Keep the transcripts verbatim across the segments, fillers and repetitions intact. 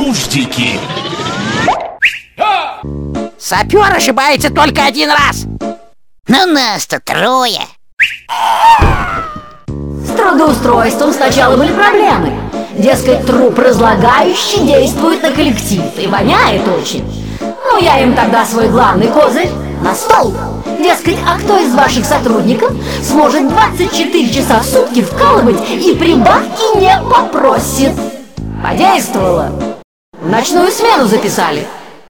Нуждики. Сапер ошибается только один раз. Но нас-то трое. С трудоустройством сначала были проблемы. Дескать, труп разлагающий действует на коллектив и воняет очень. Ну, я им тогда свой главный козырь на стол. Дескать, а кто из ваших сотрудников сможет двадцать четыре часа в сутки вкалывать и прибавки не попросит? Подействовало. В ночную смену записали.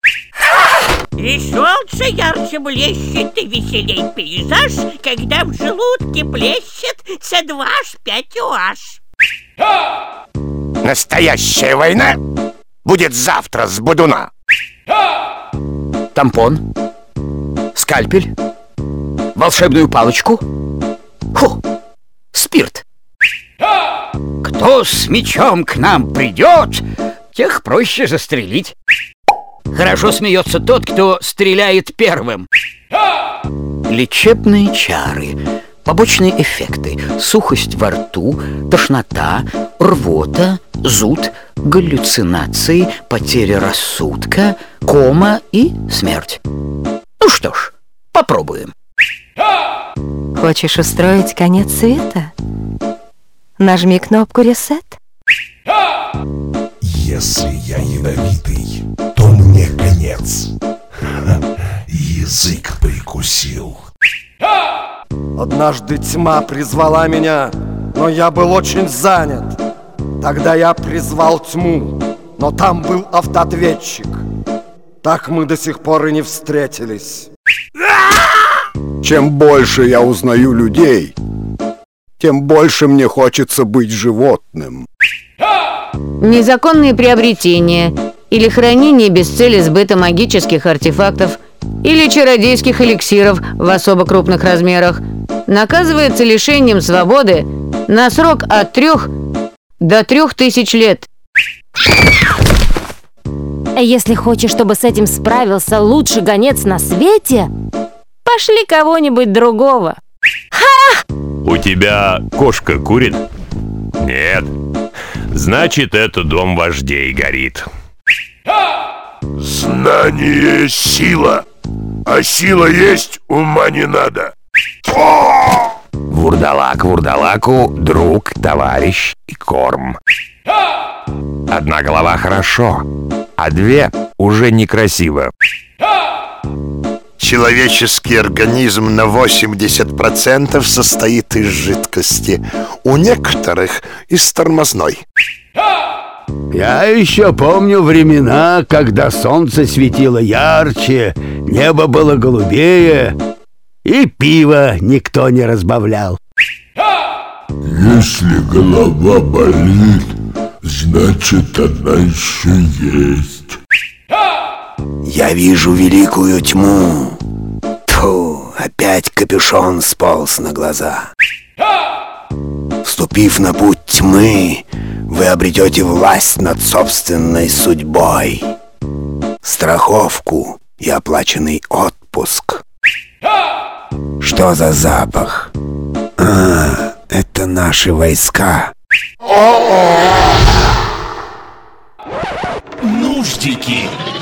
И солнце ярче блещет, и веселей пейзаж, когда в желудке плещет С два Аш пять О Аш. Настоящая война будет завтра с бодуна. Тампон, скальпель, волшебную палочку. Фу, спирт. Кто с мечом к нам придет, тех проще застрелить. Хорошо смеется тот, кто стреляет первым. Лечебные чары, побочные эффекты: сухость во рту, тошнота, рвота, зуд, галлюцинации, потеря рассудка, кома и смерть. Ну что ж, попробуем. Хочешь устроить конец света? Нажми кнопку «Ресет». Если я ядовитый, то мне конец. Язык прикусил. Однажды тьма призвала меня, но я был очень занят. Тогда я призвал тьму, но там был автоответчик. Так мы до сих пор и не встретились. Чем больше я узнаю людей, тем больше мне хочется быть животным. Незаконные приобретения или хранение без цели сбыта магических артефактов или чародейских эликсиров в особо крупных размерах наказывается лишением свободы на срок от трех до трех тысяч лет. Если хочешь, чтобы с этим справился лучший гонец на свете, пошли кого-нибудь другого. У тебя кошка курит? Нет. Значит, это дом вождей горит. Знание — сила, а сила есть, ума не надо. Вурдалак вурдалаку друг, товарищ и корм. Одна голова хорошо, а две уже некрасиво. Человеческий организм на восемьдесят процентов состоит из жидкости, у некоторых из тормозной. Я еще помню времена, когда солнце светило ярче, небо было голубее, и пиво никто не разбавлял. Если голова болит, значит, она еще есть. Я вижу великую тьму. Тьфу, опять капюшон сполз на глаза. Вступив на путь тьмы, вы обретете власть над собственной судьбой, страховку и оплаченный отпуск. Что за запах? А, это наши войска. Нуждики.